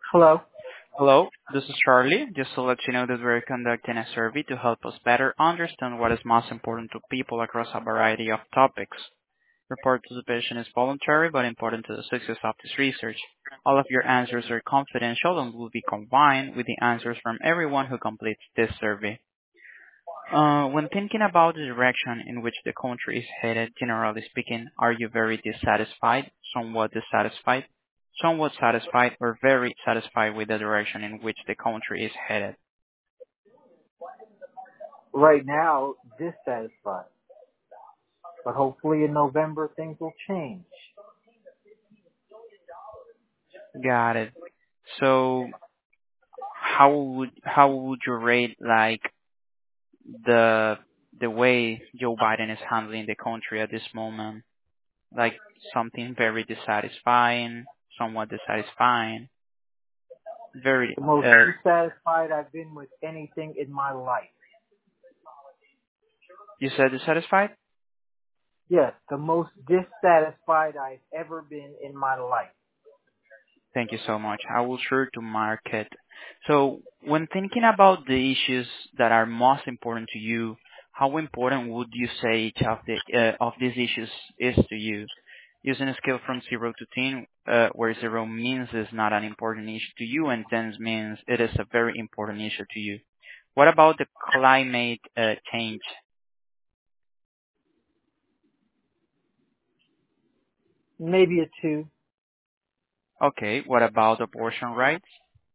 Hello. Hello, this is Charlie. Just to let you know that we're conducting a survey to help us better understand what is most important to people across a variety of topics. Your participation is voluntary but important to the success of this research. All of your answers are confidential and will be combined with the answers from everyone who completes this survey. When thinking about the direction in which the country is headed, generally speaking, are you very dissatisfied, somewhat satisfied, or very satisfied with the direction in which the country is headed? Right now, dissatisfied, but hopefully in November things will change. Got it. So, how would you rate like the the way Joe Biden is handling the country at this moment? Like something very dissatisfying, somewhat dissatisfying, very The most dissatisfied I've been with anything in my life. You said dissatisfied? Yes, the most dissatisfied I've ever been in my life. Thank you so much. I will sure to mark it. So when thinking about the issues that are most important to you, how important would you say each of these issues is to you? Using a scale from 0 to 10, where 0 means it's not an important issue to you and 10 means it is a very important issue to you. What about the climate change? Maybe a two. Okay, what about abortion rights?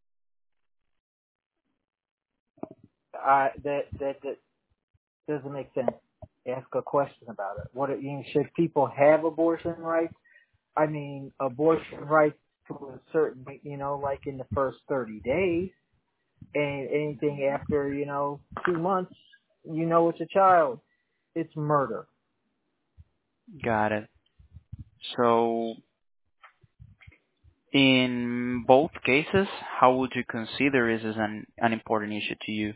That doesn't make sense. Ask a question about it. Should people have abortion rights? I mean, abortion rights to a certain, like in the first 30 days, and anything after, 2 months, it's a child. It's murder. Got it. So in both cases, how would you consider this as an important issue to you?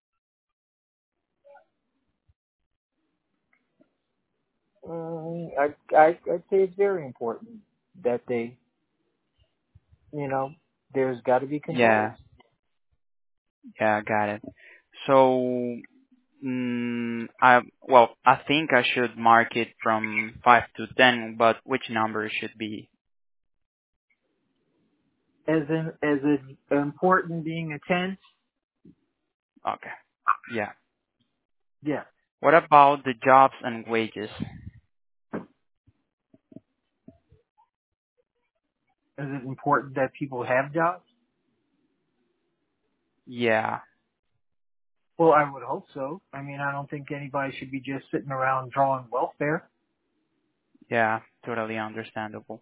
I'd say it's very important that you know, there's got to be controls. Yeah, yeah, got it. So, I think I should mark it from 5 to 10, but which number should be? As important being a 10, Okay, yeah. yeah. What about the jobs and wages? Is it important that people have jobs? Yeah, Well, I would hope so. I mean, I don't think anybody should be just sitting around drawing welfare. yeah, totally understandable.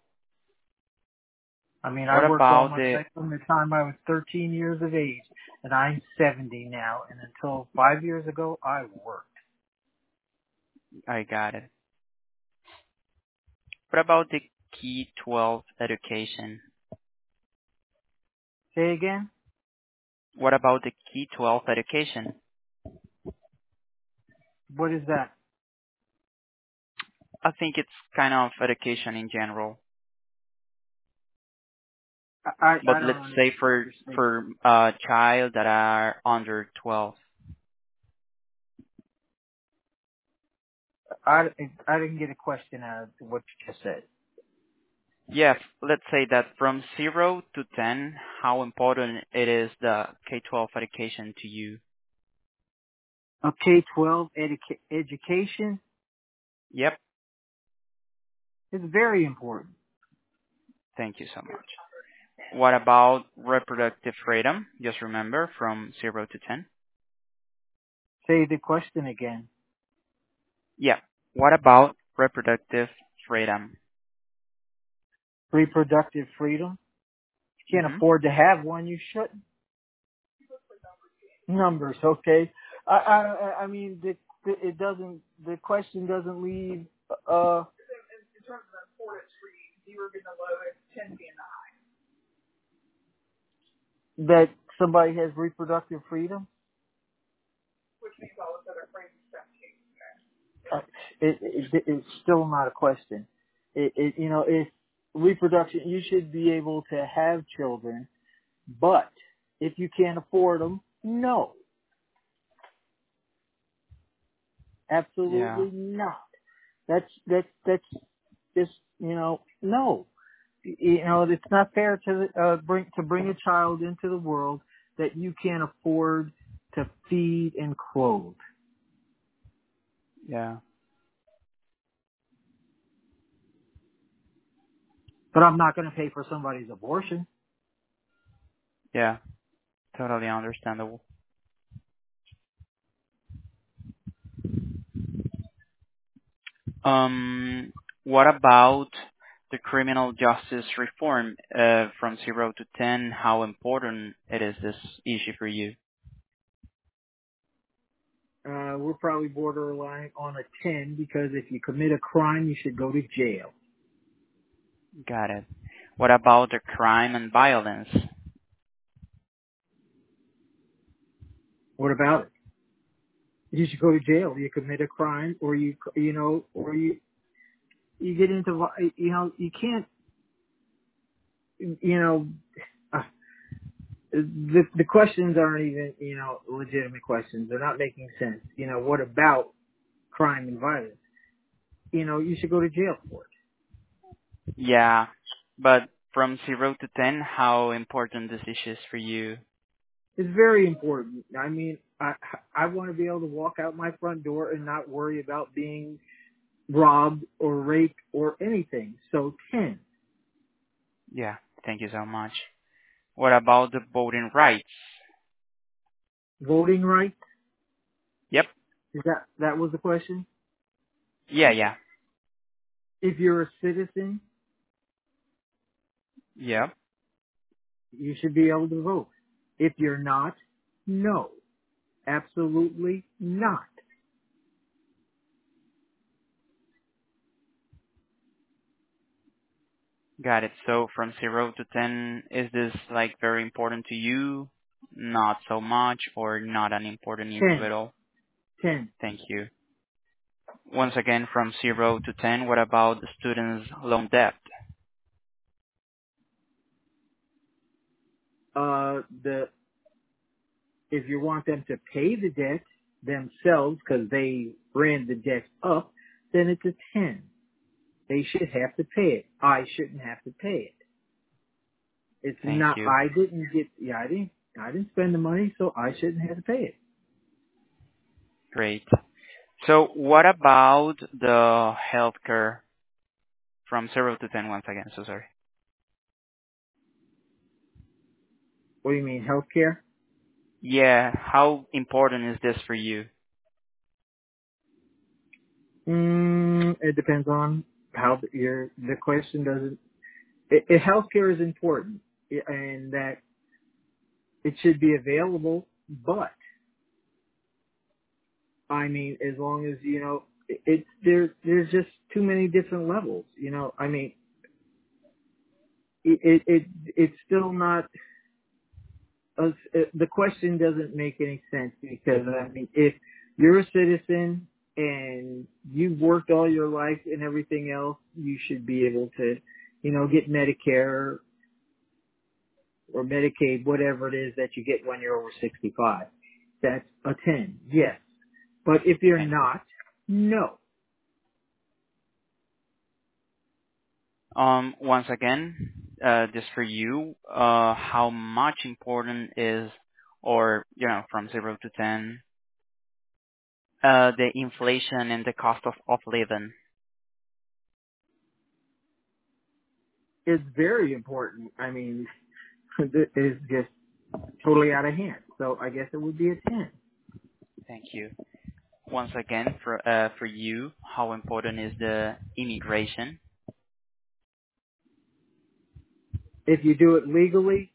I mean, I What worked all about my the, life from the time I was 13 years of age, and I'm 70 now, and until 5 years ago, I worked. I got it. What about the Key 12 education? Say again? What about the Key 12 education? What is that? I think it's kind of education in general. But I don't let's understand say what for you're saying. for child that are under 12. I, I didn't get a question out of what you just said. Yes, let's say that from 0 to 10, how important it is the K-12 education to you. K-12 education Yep, is very important. thank you so much. What about reproductive freedom? Just remember from 0 to 10. Say the question again. Yeah. What about reproductive freedom? Reproductive freedom. If you can't Mm-hmm. afford to have one, you shouldn't. Numbers, okay? I mean, it doesn't. The question doesn't leave. That somebody has reproductive freedom. Uh, it's still not a question. If reproduction, you should be able to have children But if you can't afford them, no. Yeah. Absolutely not. That's just, no. It's not fair to bring a child into the world that you can't afford to feed and clothe. Yeah. But I'm not going to pay for somebody's abortion. Yeah. Totally understandable. What about the criminal justice reform from 0 to 10? How important it is this issue for you? We're probably borderline on a 10 because if you commit a crime, you should go to jail. Got it. What about the crime and violence? What about it? You should go to jail. You commit a crime, or you get into, you can't, you know, uh, the questions aren't even, legitimate questions. They're not making sense. What about crime and violence? You should go to jail for it. Yeah, but from 0 to 10, how important this issue is for you? It's very important. I mean, I want to be able to walk out my front door and not worry about being robbed or raped or anything. So 10. Yeah, thank you so much. What about the voting rights? Voting rights? Yep. Is that was the question? Yeah, yeah. If you're a citizen, Yep. you should be able to vote. If you're not, no. Absolutely not. Got it. So from 0 to 10, is this like very important to you? Not so much, or not an important issue 10. at all? 10. Thank you. Once again, from 0 to 10, what about the student's loan debt? The if you want them to pay the debt themselves because they ran the debt up, then it's a 10. They should have to pay it. I shouldn't have to pay it. It's Thank not. you. I didn't spend the money, so I shouldn't have to pay it. Great. So what about the healthcare from 0 to 10 once again? So sorry. What do you mean, healthcare? Yeah, how important is this for you? It depends on how the question doesn't. Healthcare is important, and that it should be available. But I mean, as long as there's just too many different levels. I mean, it's still not. The question doesn't make any sense because I mean, if you're a citizen and you've worked all your life and everything else, you should be able to, get Medicare or Medicaid, whatever it is that you get when you're over 65. That's a 10, yes. But if you're Thank you. not, no. Once again, just for you, how much important is, or, from 0 to 10, the inflation and the cost of living? It's very important. I mean, it's just totally out of hand. So I guess it would be a 10. Thank you. Once again, for you, how important is the immigration? If you do it legally,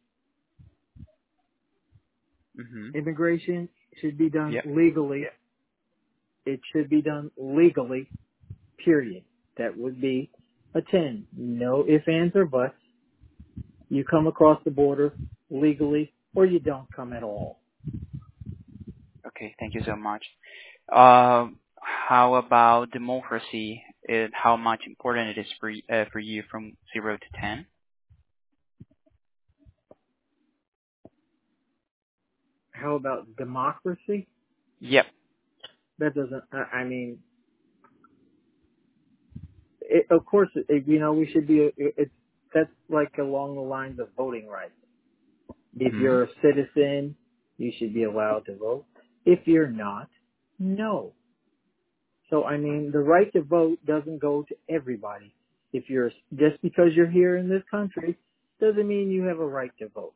Mm-hmm. immigration should be done Yep. legally. It should be done legally, period. That would be a 10. No ifs, ands, or buts. You come across the border legally or you don't come at all. Okay, thank you so much. How about democracy? How much important it is for you from 0 to 10? How about democracy? Yep. That doesn't. I mean, of course, we should be. That's like along the lines of voting rights. If Hmm. you're a citizen, you should be allowed to vote. If you're not, no. So I mean, the right to vote doesn't go to everybody. If you're just because you're here in this country doesn't mean you have a right to vote.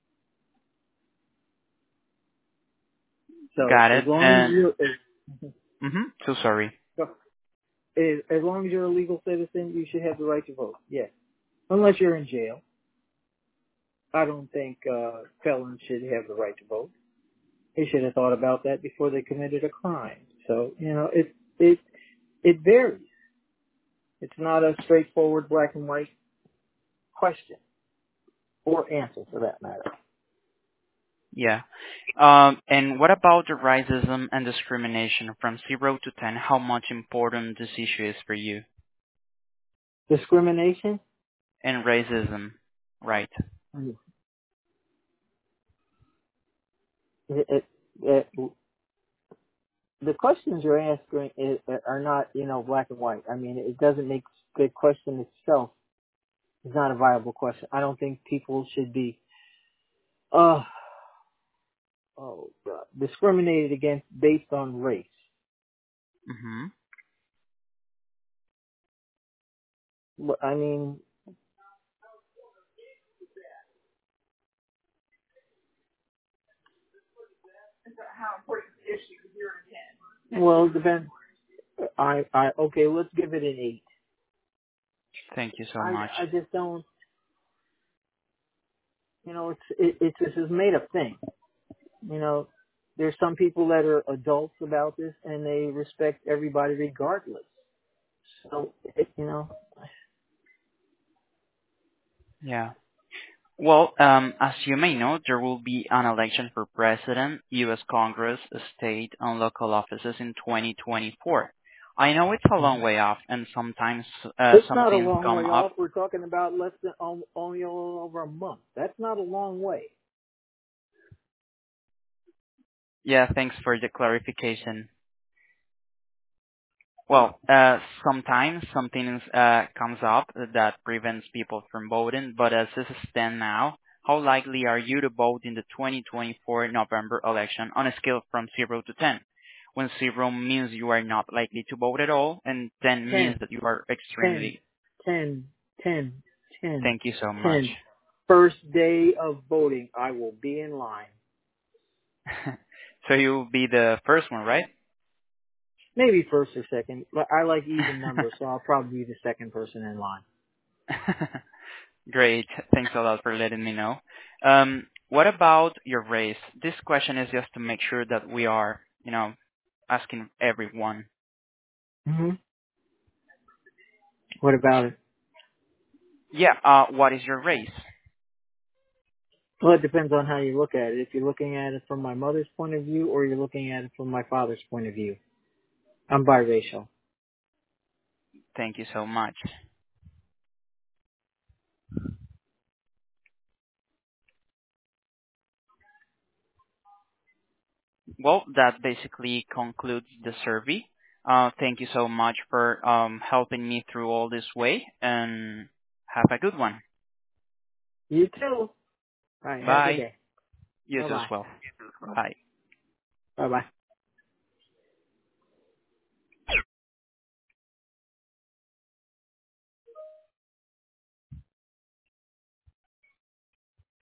So Got as it. long as And you so sorry. as long as you're a legal citizen, you should have the right to vote. Yes, unless you're in jail. I don't think felons should have the right to vote. They should have thought about that before they committed a crime. So it varies. It's not a straightforward black and white question or answer for that matter. Yeah. And what about the racism and discrimination from 0 to 10? How much important this issue is for you? Discrimination? And racism, right? It, it, the questions you're asking are not, black and white. I mean, it doesn't make the question itself is not a viable question. I don't think people should be, discriminated against based on race. Mm-hmm. I mean, well, it depends. Okay, let's give it an 8. Thank you so much. I just don't, this is made up thing. There's some people that are adults about this and they respect everybody regardless. So, Yeah. Well, as you may know, there will be an election for president, U.S. Congress, state, and local offices in 2024. I know it's a long way off, and sometimes it's some not a things long way come up. off. We're talking about less than only a little over a month. That's not a long way. Yeah, thanks for the clarification. Well, sometimes something comes up that prevents people from voting, but as it stands now, how likely are you to vote in the 2024 November election on a scale from 0 to 10? When 0 means you are not likely to vote at all, and 10 means 10, that you are 10, extremely. 10, 10, 10, Thank you so much. 10. First day of voting, I will be in line. So you'll be the first one, right? Maybe first or second, but I like even numbers, so I'll probably be the second person in line. Great. Thanks a lot for letting me know. What about your race? This question is just to make sure that we are, asking everyone. Hmm. What about it? Yeah, what is your race? Well, it depends on how you look at it. If you're looking at it from my mother's point of view or you're looking at it from my father's point of view. I'm biracial. Thank you so much. Well, that basically concludes the survey. Thank you so much for helping me through all this way, and have a good one. You too. All right. Have a good Bye. day. You too as Bye-bye. well. Bye. Bye-bye.